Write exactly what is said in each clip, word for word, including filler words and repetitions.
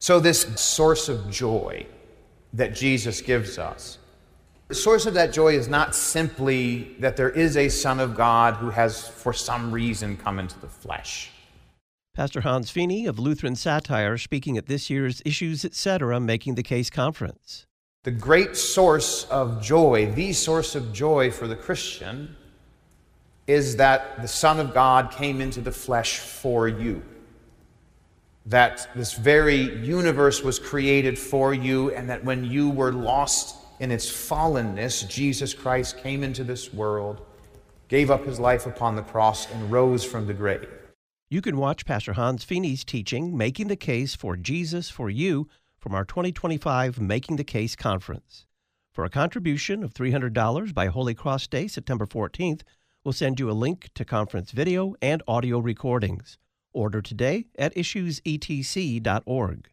So this source of joy that Jesus gives us, the source of that joy is not simply that there is a Son of God who has, for some reason, come into the flesh. Pastor Hans Feeney of Lutheran Satire speaking at this year's Issues Etc. Making the Case Conference. The great source of joy, the source of joy for the Christian, is that the Son of God came into the flesh for you. That this very universe was created for you, and that when you were lost in its fallenness, Jesus Christ came into this world, gave up his life upon the cross, and rose from the grave. You can watch Pastor Hans Feeney's teaching, Making the Case for Jesus for You, from our twenty twenty-five Making the Case Conference. For a contribution of three hundred dollars by Holy Cross Day, September fourteenth, we'll send you a link to conference video and audio recordings. Order today at issues e t c dot org.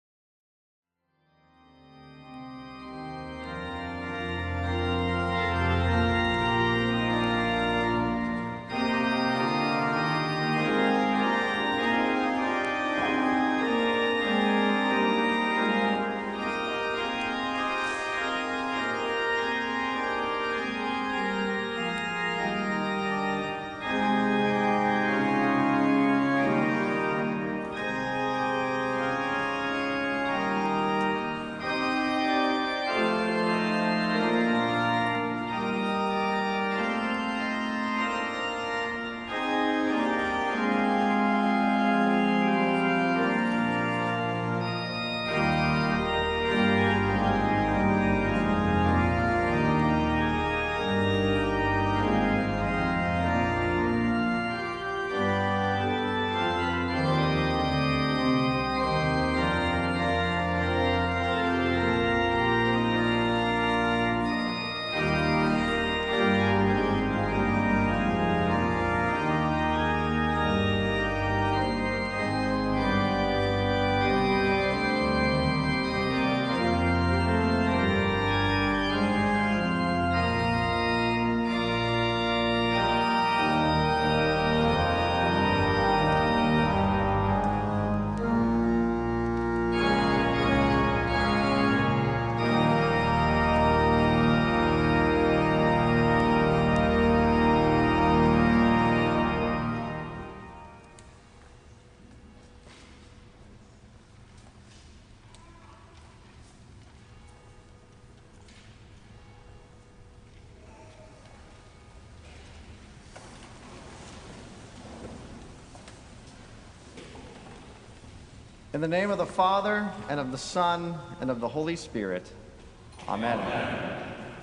In the name of the Father, and of the Son, and of the Holy Spirit. Amen. Amen.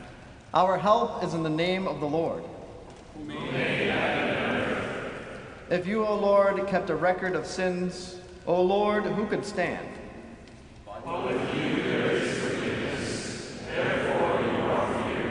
Our help is in the name of the Lord. Who made heaven and earth. If you, O Lord, kept a record of sins, O Lord, who could stand? But with you there is forgiveness, therefore you are feared.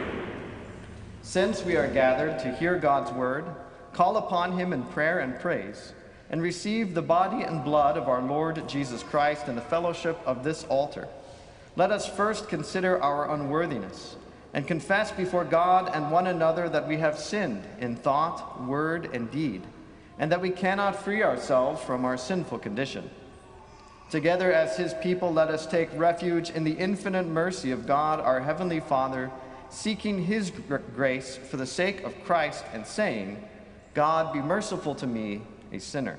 Since we are gathered to hear God's word, call upon him in prayer and praise, and receive the body and blood of our Lord Jesus Christ in the fellowship of this altar. Let us first consider our unworthiness, and confess before God and one another that we have sinned in thought, word, and deed, and that we cannot free ourselves from our sinful condition. Together as his people, let us take refuge in the infinite mercy of God, our Heavenly Father, seeking his gr- grace for the sake of Christ, and saying, God, be merciful to me, a sinner.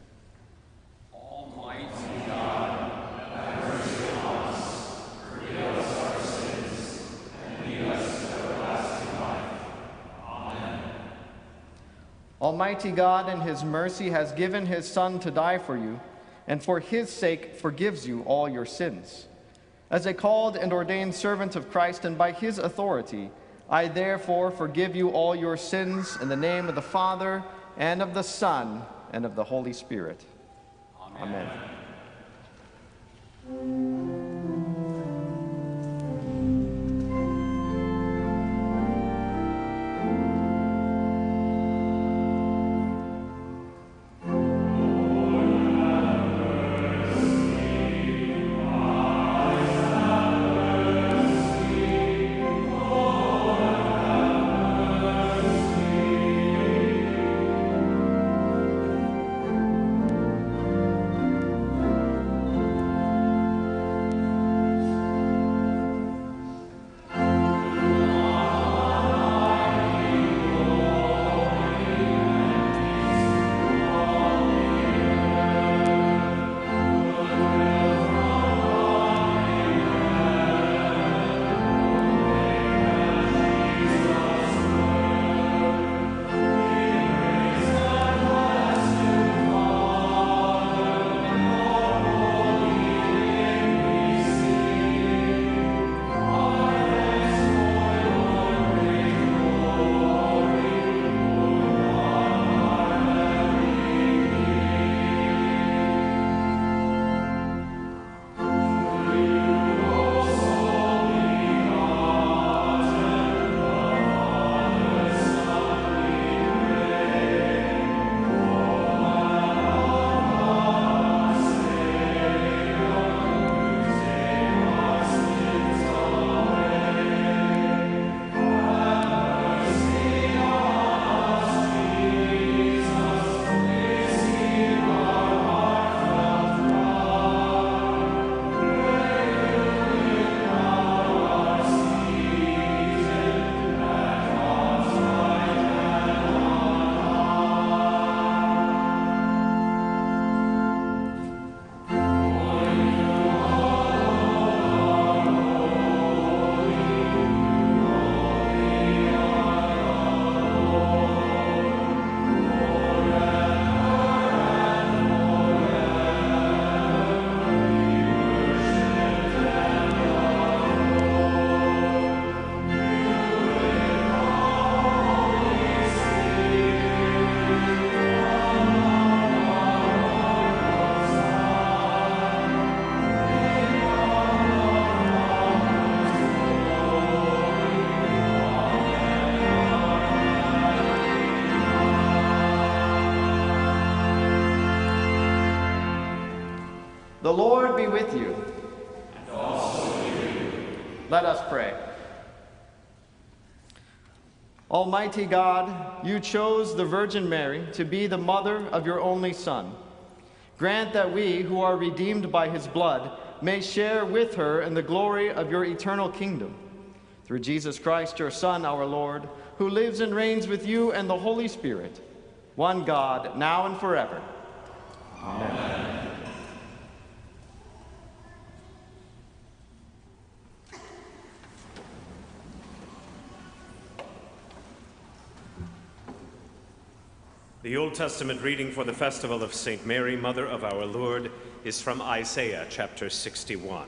Almighty God, have mercy on us, forgive us our sins, and lead us to everlasting life. Amen. Almighty God, in his mercy, has given his Son to die for you, and for his sake forgives you all your sins. As a called and ordained servant of Christ, and by his authority, I therefore forgive you all your sins in the name of the Father, and of the Son, and of the Holy Spirit. Amen. Amen. The Lord be with you. And also with you. Let us pray. Almighty God, you chose the Virgin Mary to be the mother of your only Son. Grant that we, who are redeemed by his blood, may share with her in the glory of your eternal kingdom. Through Jesus Christ, your Son, our Lord, who lives and reigns with you and the Holy Spirit, one God, now and forever. Amen. Amen. The Old Testament reading for the festival of Saint Mary, Mother of our Lord, is from Isaiah chapter sixty-one.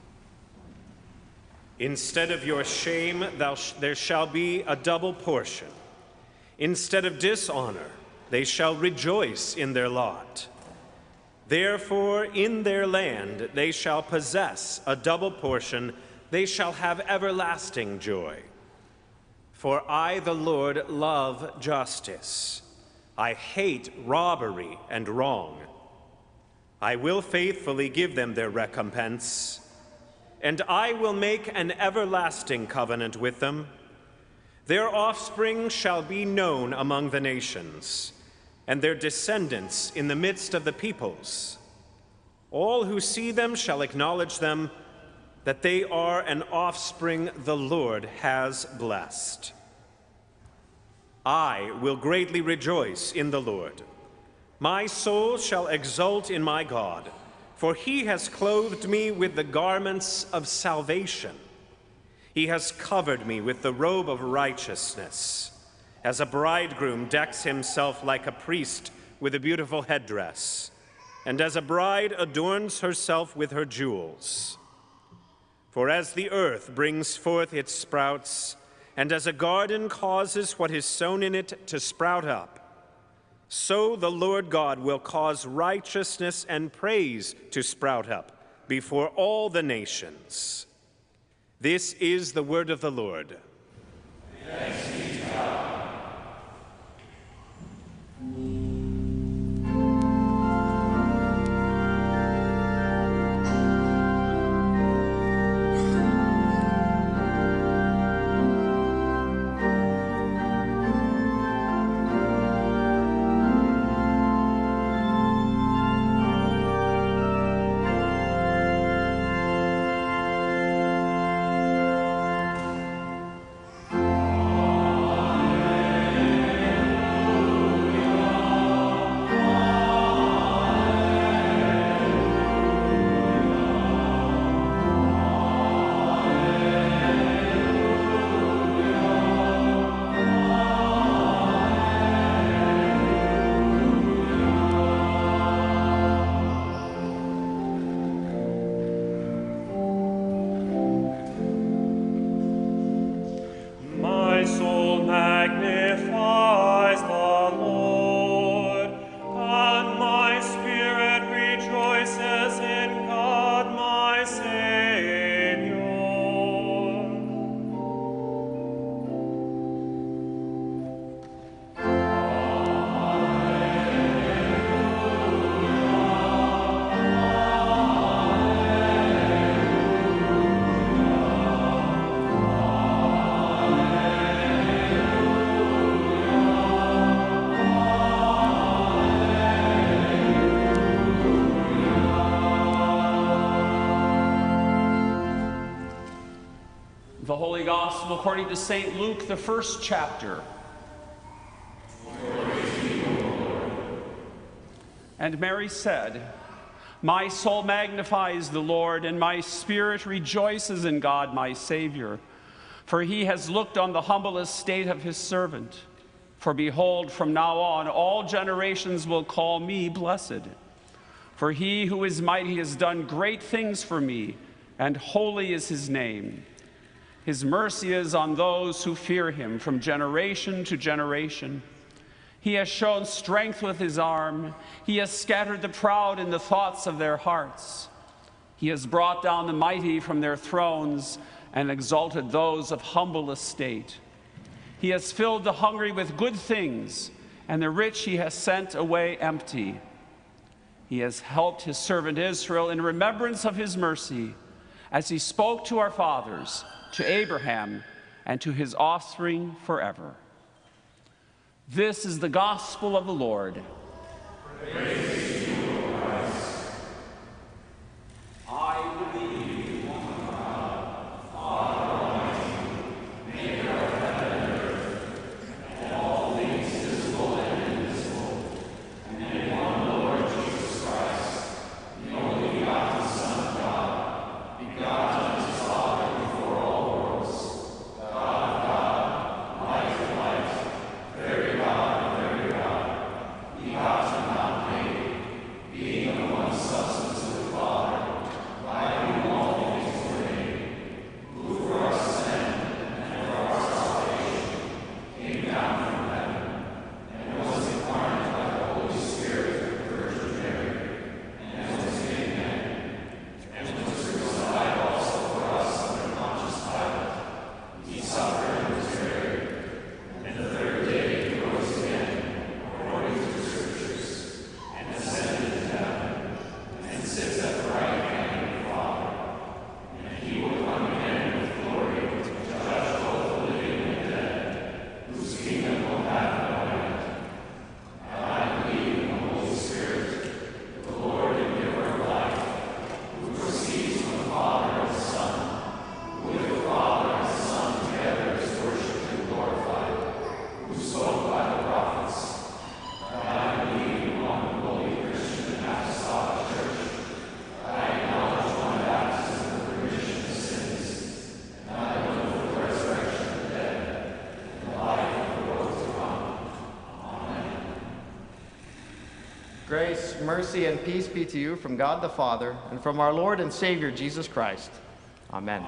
Instead of your shame, thou sh- there shall be a double portion. Instead of dishonor, they shall rejoice in their lot. Therefore, in their land they shall possess a double portion, they shall have everlasting joy. For I, the Lord, love justice. I hate robbery and wrong. I will faithfully give them their recompense, and I will make an everlasting covenant with them. Their offspring shall be known among the nations, and their descendants in the midst of the peoples. All who see them shall acknowledge them, that they are an offspring the Lord has blessed. I will greatly rejoice in the Lord. My soul shall exult in my God, for he has clothed me with the garments of salvation. He has covered me with the robe of righteousness, as a bridegroom decks himself like a priest with a beautiful headdress, and as a bride adorns herself with her jewels. For as the earth brings forth its sprouts, and as a garden causes what is sown in it to sprout up, so the Lord God will cause righteousness and praise to sprout up before all the nations. This is the word of the Lord. Thanks be to God. The Holy Gospel according to Saint Luke, the first chapter. And Mary said, "My soul magnifies the Lord, and my spirit rejoices in God my Savior, for he has looked on the humble estate of his servant. For behold, from now on all generations will call me blessed. For he who is mighty has done great things for me, and holy is his name. His mercy is on those who fear him from generation to generation. He has shown strength with his arm. He has scattered the proud in the thoughts of their hearts. He has brought down the mighty from their thrones and exalted those of humble estate. He has filled the hungry with good things, and the rich he has sent away empty. He has helped his servant Israel in remembrance of his mercy, as he spoke to our fathers, to Abraham, and to his offspring forever. This is the gospel of the Lord. Praise to you, O Christ. I believe one God, Father Almighty, maker of heaven and earth, and all things visible and invisible, and in one Lord Jesus Christ, the only begotten Son of God, begotten of his Father before all worlds, God of God, light of light, very God of very God, begotten, not made, being of one substance with the Father, by whom all things were made, who for our sin and for our salvation came down from heaven, and was incarnate by the Holy Spirit of the Virgin Mary, and was made man, and was crucified also for us under Pontius Pilate. He suffered and was buried, and the third day he rose again, according to the Scriptures, and ascended to heaven, and sits at the right hand of the Father. And he will come again with glory to judge both the living and the dead, whose kingdom will have no end. And I believe in the Holy Spirit, the Lord and giver of life, who proceeds from the Father and the Son, who with the Father and the Son together is worshipped and glorified, who spoke by the prophets. And I believe in one holy Christian and apostolic church. I acknowledge one baptism for the remission of sins, and I hope for the resurrection of the dead, and the life of the world to come. Amen. Grace, mercy, and peace be to you from God the Father and from our Lord and Savior Jesus Christ. Amen.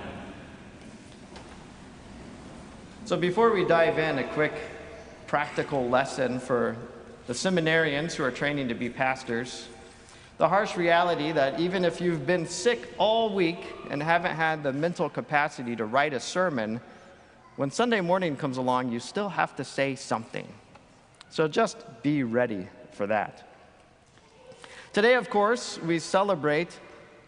So before we dive in, a quick practical lesson for the seminarians who are training to be pastors. The harsh reality that even if you've been sick all week and haven't had the mental capacity to write a sermon, when Sunday morning comes along, you still have to say something. So just be ready for that. Today, of course, we celebrate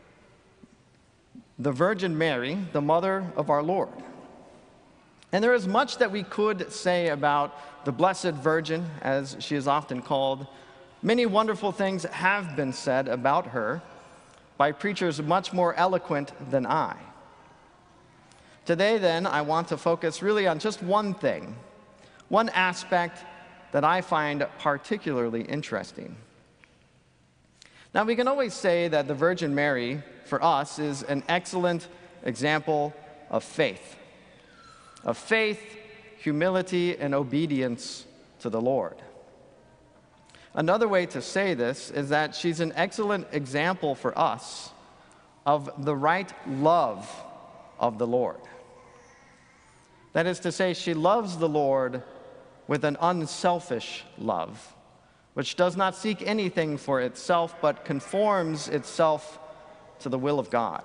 the Virgin Mary, the mother of our Lord. And there is much that we could say about the Blessed Virgin, as she is often called. Many wonderful things have been said about her by preachers much more eloquent than I. Today, then, I want to focus really on just one thing, one aspect that I find particularly interesting. Now, we can always say that the Virgin Mary, for us, is an excellent example of faith. Of faith, humility, and obedience to the Lord. Another way to say this is that she's an excellent example for us of the right love of the Lord. That is to say, she loves the Lord with an unselfish love, which does not seek anything for itself, but conforms itself to the will of God.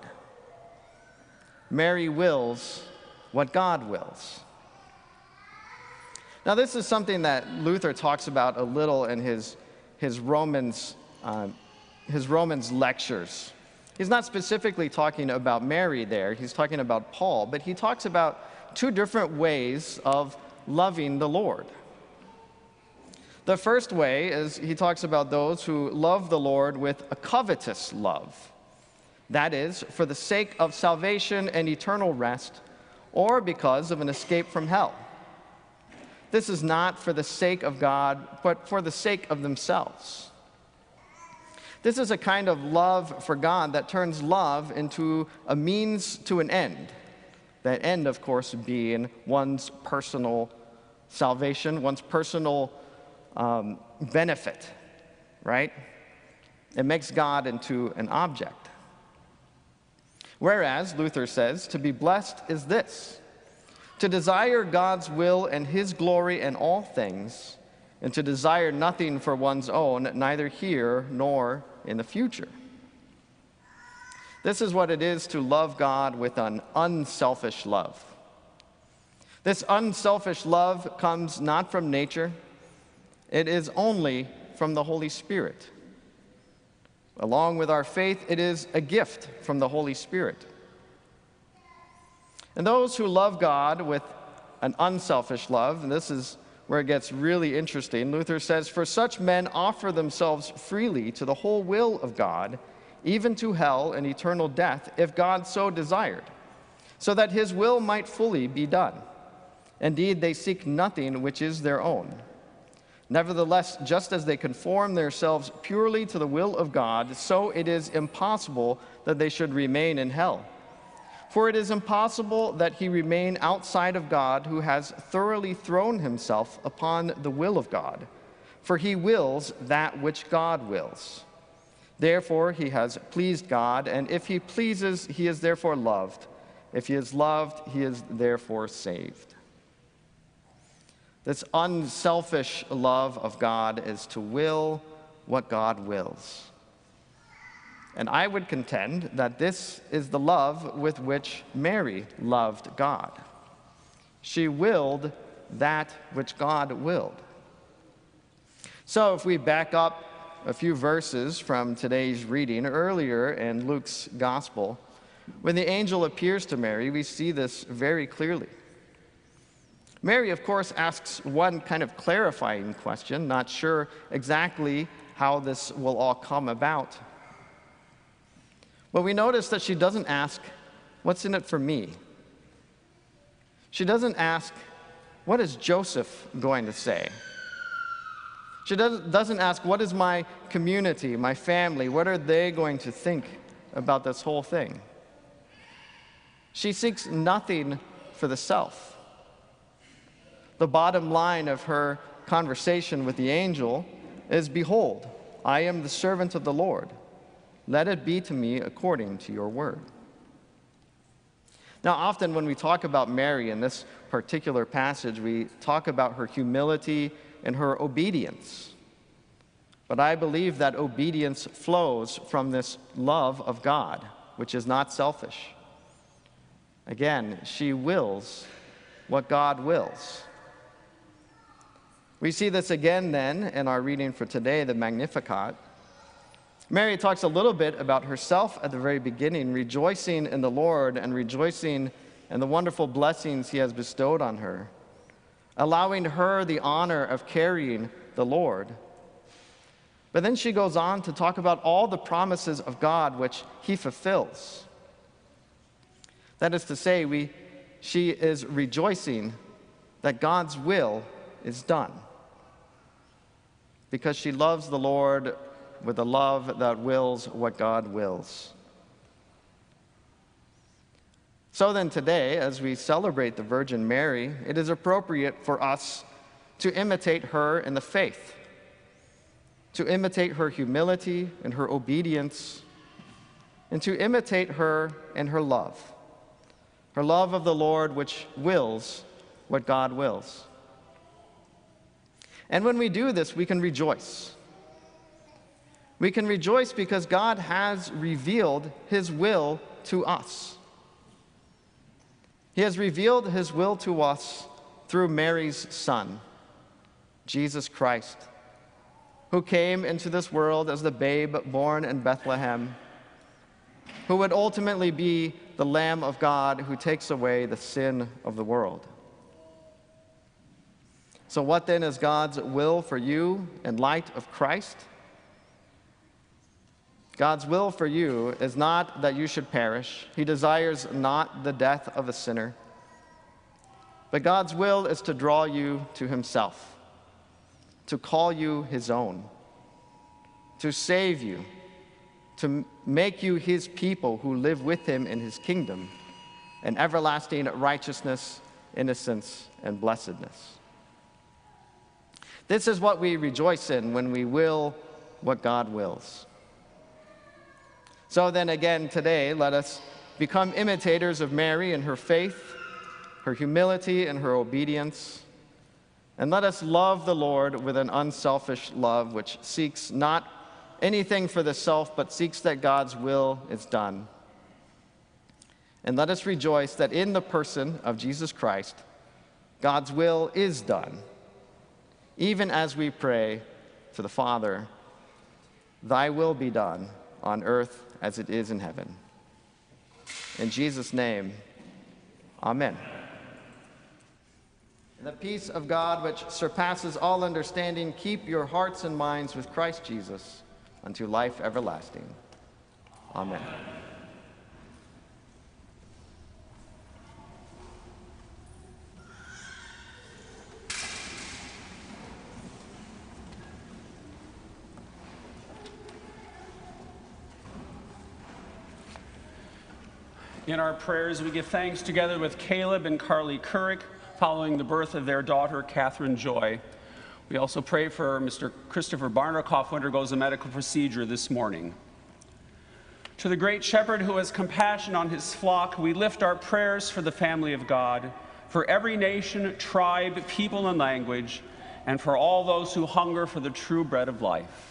Mary wills what God wills. Now, this is something that Luther talks about a little in his, his, Romans, uh, his Romans lectures. He's not specifically talking about Mary there, he's talking about Paul, but he talks about two different ways of loving the Lord. The first way is he talks about those who love the Lord with a covetous love. That is, for the sake of salvation and eternal rest, or because of an escape from hell. This is not for the sake of God, but for the sake of themselves. This is a kind of love for God that turns love into a means to an end. That end, of course, being one's personal salvation, one's personal um, benefit, right? It makes God into an object. Whereas, Luther says, to be blessed is this: to desire God's will and his glory in all things, and to desire nothing for one's own, neither here nor in the future. This is what it is to love God with an unselfish love. This unselfish love comes not from nature, it is only from the Holy Spirit. Along with our faith, it is a gift from the Holy Spirit. And those who love God with an unselfish love, and this is where it gets really interesting, Luther says, "For such men offer themselves freely to the whole will of God, even to hell and eternal death, if God so desired, so that his will might fully be done. Indeed, they seek nothing which is their own. Nevertheless, just as they conform themselves purely to the will of God, so it is impossible that they should remain in hell. For it is impossible that he remain outside of God who has thoroughly thrown himself upon the will of God, for he wills that which God wills. Therefore, he has pleased God, and if he pleases, he is therefore loved. If he is loved, he is therefore saved." This unselfish love of God is to will what God wills. And I would contend that this is the love with which Mary loved God. She willed that which God willed. So if we back up a few verses from today's reading, earlier in Luke's gospel, when the angel appears to Mary, we see this very clearly. Mary, of course, asks one kind of clarifying question, not sure exactly how this will all come about. But we notice that she doesn't ask, "What's in it for me?" She doesn't ask, "What is Joseph going to say?" She doesn't ask, "What is my community, my family, what are they going to think about this whole thing?" She seeks nothing for the self. The bottom line of her conversation with the angel is, "Behold, I am the servant of the Lord. Let it be to me according to your word." Now, often when we talk about Mary in this particular passage, we talk about her humility and her obedience. But I believe that obedience flows from this love of God, which is not selfish. Again, she wills what God wills. We see this again then in our reading for today, the Magnificat. Mary talks a little bit about herself at the very beginning, rejoicing in the Lord and rejoicing in the wonderful blessings he has bestowed on her, allowing her the honor of carrying the Lord. But then she goes on to talk about all the promises of God which he fulfills. That is to say, we, she is rejoicing that God's will is done, because she loves the Lord with a love that wills what God wills. So then today, as we celebrate the Virgin Mary, it is appropriate for us to imitate her in the faith, to imitate her humility and her obedience, and to imitate her in her love, her love of the Lord which wills what God wills. And when we do this, we can rejoice. We can rejoice because God has revealed his will to us. He has revealed his will to us through Mary's Son, Jesus Christ, who came into this world as the babe born in Bethlehem, who would ultimately be the Lamb of God who takes away the sin of the world. So what then is God's will for you in light of Christ? God's will for you is not that you should perish. He desires not the death of a sinner. But God's will is to draw you to himself, to call you his own, to save you, to make you his people who live with him in his kingdom, in everlasting righteousness, innocence, and blessedness. This is what we rejoice in when we will what God wills. So then again today, let us become imitators of Mary in her faith, her humility, and her obedience. And let us love the Lord with an unselfish love which seeks not anything for the self, but seeks that God's will is done. And let us rejoice that in the person of Jesus Christ, God's will is done, even as we pray to the Father, "Thy will be done on earth as it is in heaven. In Jesus' name, amen. And the peace of God, which surpasses all understanding, keep your hearts and minds with Christ Jesus unto life everlasting. Amen. In our prayers, we give thanks together with Caleb and Carly Couric following the birth of their daughter, Catherine Joy. We also pray for Mister Christopher Barnakoff, who undergoes a medical procedure this morning. To the great shepherd who has compassion on his flock, we lift our prayers for the family of God, for every nation, tribe, people, and language, and for all those who hunger for the true bread of life.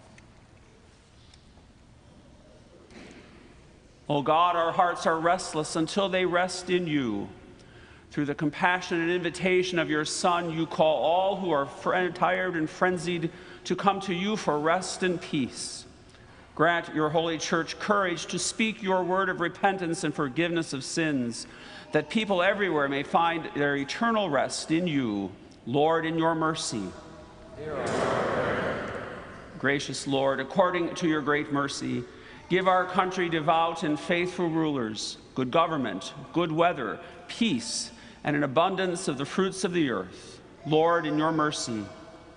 O God, our hearts are restless until they rest in you. Through the compassionate invitation of your Son, you call all who are tired and frenzied to come to you for rest and peace. Grant your holy church courage to speak your word of repentance and forgiveness of sins, that people everywhere may find their eternal rest in you. Lord, in your mercy. Gracious Lord, according to your great mercy, give our country devout and faithful rulers, good government, good weather, peace, and an abundance of the fruits of the earth. Lord, in your mercy.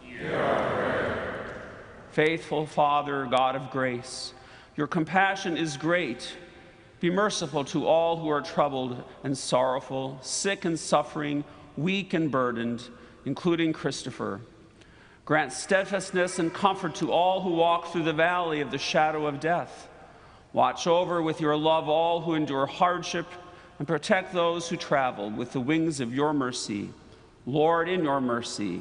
Faithful Father, God of grace, your compassion is great. Be merciful to all who are troubled and sorrowful, sick and suffering, weak and burdened, including Christopher. Grant steadfastness and comfort to all who walk through the valley of the shadow of death. Watch over with your love all who endure hardship, and protect those who travel with the wings of your mercy. Lord, in your mercy.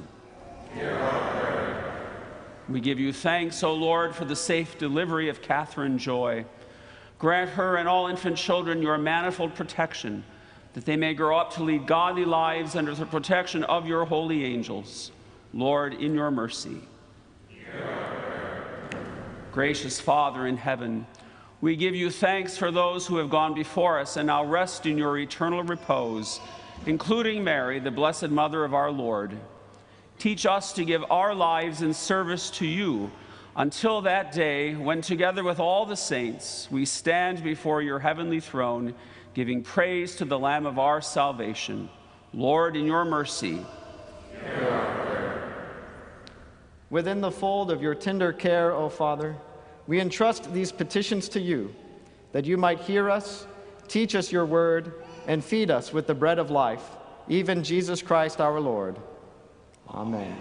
We give you thanks, O Lord, for the safe delivery of Catherine Joy. Grant her and all infant children your manifold protection, that they may grow up to lead godly lives under the protection of your holy angels. Lord, in your mercy. Gracious Father in heaven, we give you thanks for those who have gone before us and now rest in your eternal repose, including Mary, the blessed mother of our Lord. Teach us to give our lives in service to you until that day when, together with all the saints, we stand before your heavenly throne, giving praise to the Lamb of our salvation. Lord, in your mercy. Within the fold of your tender care, O Father, we entrust these petitions to you, that you might hear us, teach us your word, and feed us with the bread of life, even Jesus Christ our Lord. Amen.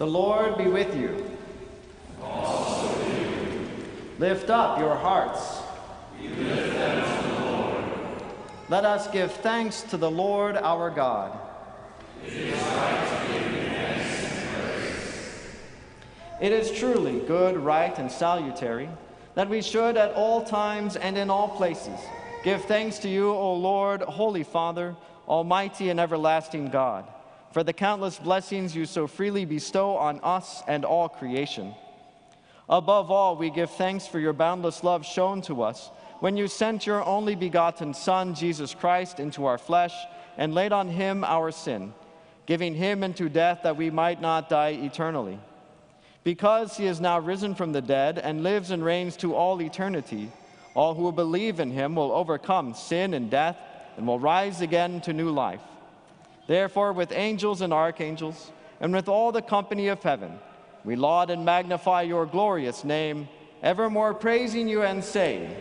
Lord be with you. Also with you. Lift up your hearts. We lift them to the Lord. Let us give thanks to the Lord our God. It is right to give him thanks and praise. It is truly good, right, and salutary that we should at all times and in all places give thanks to you, O Lord, Holy Father, Almighty and everlasting God, for the countless blessings you so freely bestow on us and all creation. Above all, we give thanks for your boundless love shown to us when you sent your only begotten Son, Jesus Christ, into our flesh and laid on him our sin, giving him into death that we might not die eternally. Because he is now risen from the dead and lives and reigns to all eternity, all who believe in him will overcome sin and death and will rise again to new life. Therefore, with angels and archangels, and with all the company of heaven, we laud and magnify your glorious name, evermore praising you and saying,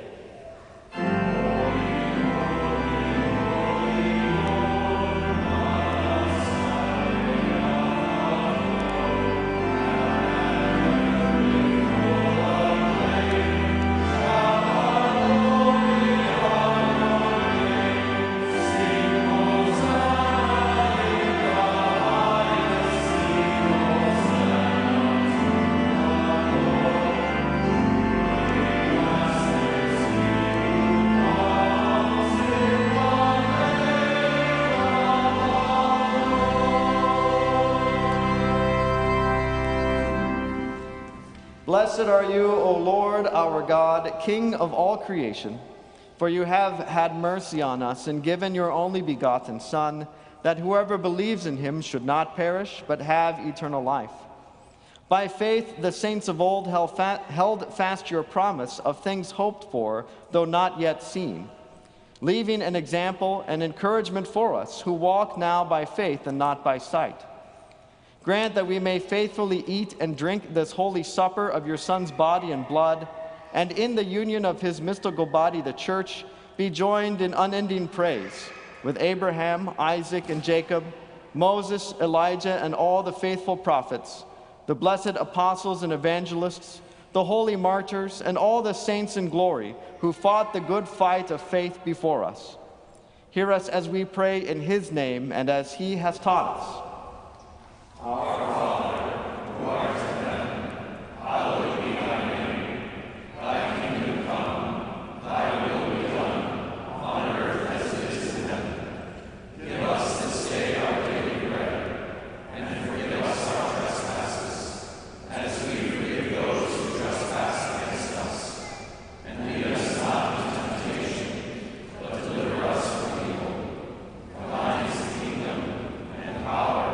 Blessed are you, O Lord, our God, King of all creation, for you have had mercy on us and given your only begotten Son, that whoever believes in him should not perish, but have eternal life. By faith, the saints of old held fast your promise of things hoped for, though not yet seen, leaving an example and encouragement for us who walk now by faith and not by sight. Grant that we may faithfully eat and drink this holy supper of your Son's body and blood, and in the union of his mystical body, the Church, be joined in unending praise with Abraham, Isaac, and Jacob, Moses, Elijah, and all the faithful prophets, the blessed apostles and evangelists, the holy martyrs, and all the saints in glory who fought the good fight of faith before us. Hear us as we pray in his name and as he has taught us. Our Father, who art in heaven, hallowed be thy name. Thy kingdom come, thy will be done, on earth as it is in heaven. Give us this day our daily bread, and forgive us our trespasses, as we forgive those who trespass against us. And lead us not into temptation, but deliver us from evil. For thine is the kingdom, and power,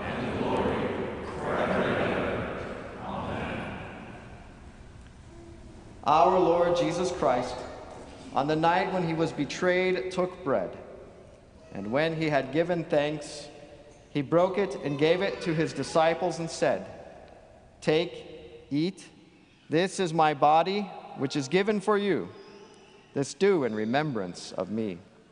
Our Lord Jesus Christ, on the night when he was betrayed, took bread, and when he had given thanks, he broke it and gave it to his disciples and said, "Take, eat, this is my body, which is given for you. This do in remembrance of me."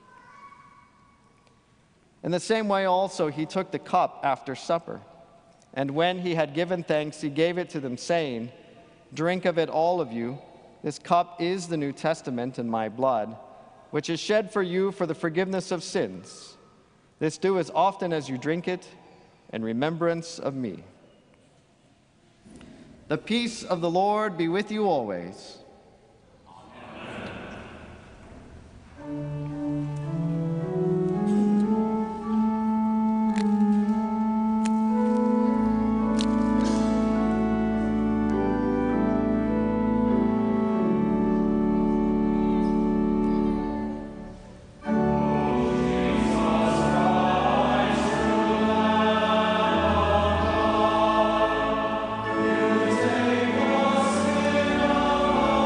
In the same way also he took the cup after supper, and when he had given thanks, he gave it to them, saying, "Drink of it, all of you. This cup is the New Testament in my blood, which is shed for you for the forgiveness of sins. This do as often as you drink it in remembrance of me." The peace of the Lord be with you always. Amen. You take us in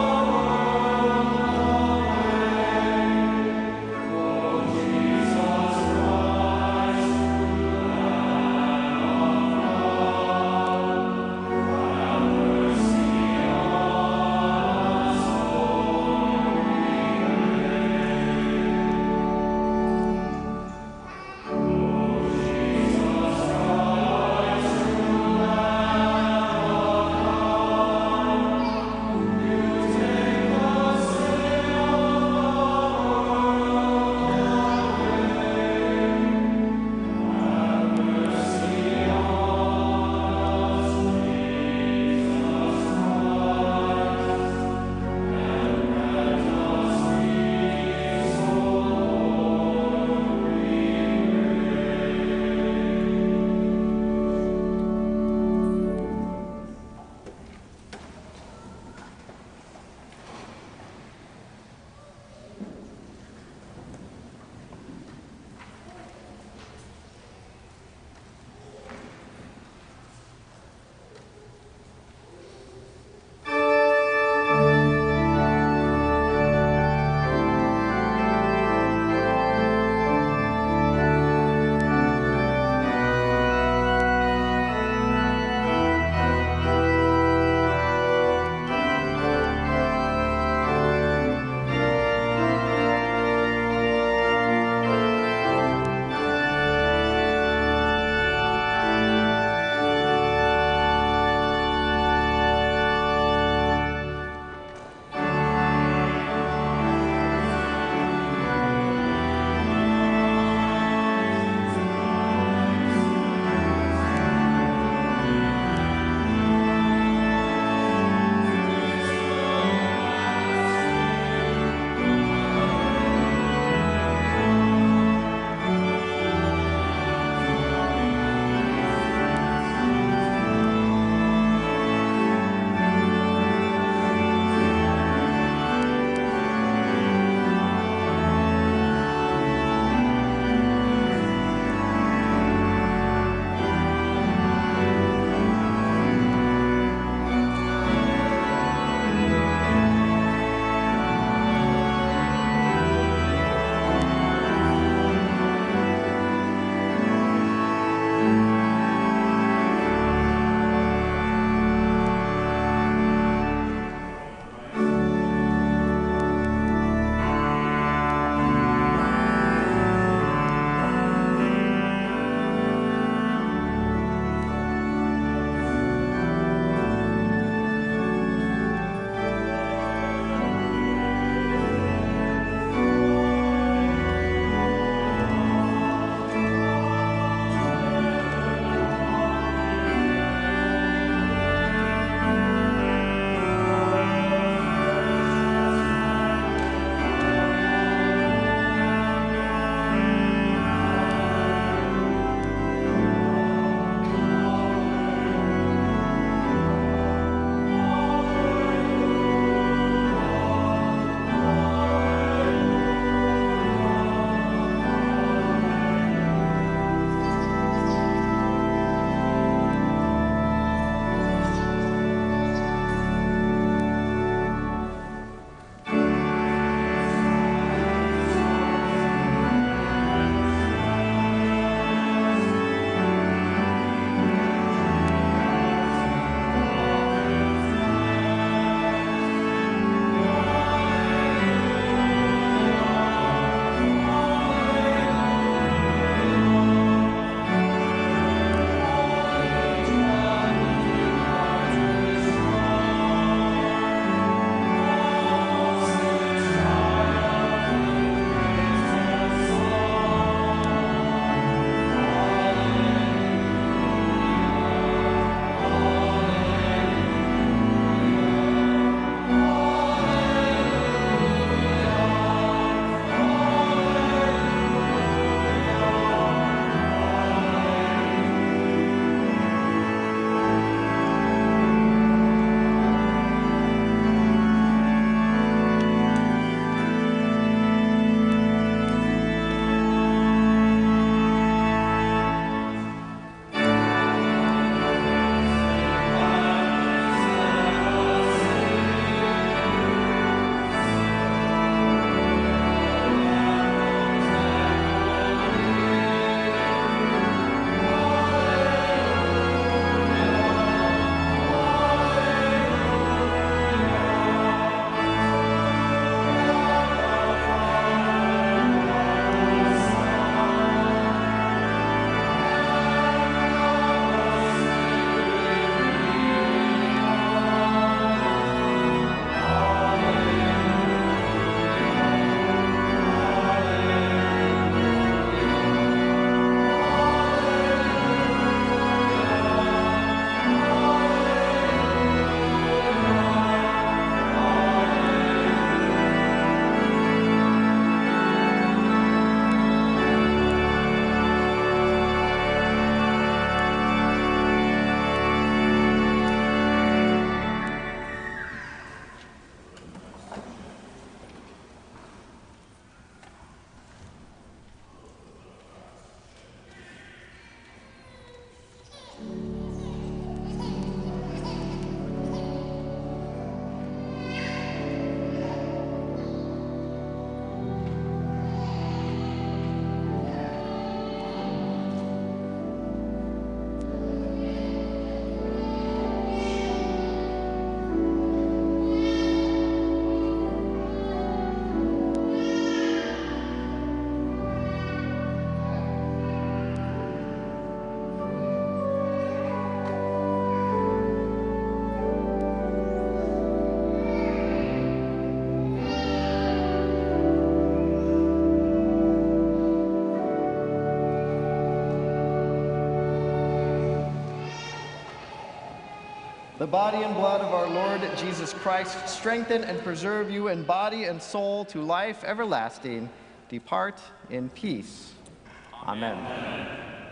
The body and blood of our Lord Jesus Christ strengthen and preserve you in body and soul to life everlasting. Depart in peace. Amen. Amen.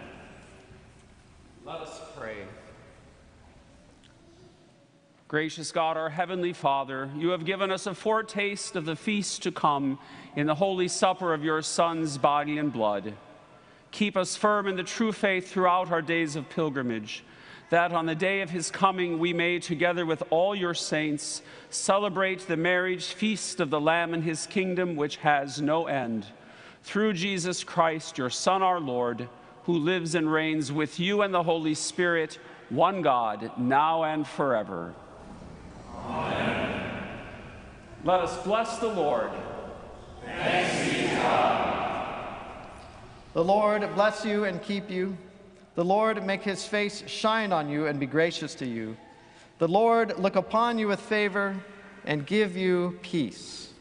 Let us pray. Gracious God, our Heavenly Father, you have given us a foretaste of the feast to come in the holy supper of your Son's body and blood. Keep us firm in the true faith throughout our days of pilgrimage, that on the day of his coming we may, together with all your saints, celebrate the marriage feast of the Lamb in his kingdom, which has no end. Through Jesus Christ, your Son, our Lord, who lives and reigns with you and the Holy Spirit, one God, now and forever. Amen. Let us bless the Lord. Thanks be to God. The Lord bless you and keep you. The Lord make his face shine on you and be gracious to you. The Lord look upon you with favor and give you peace.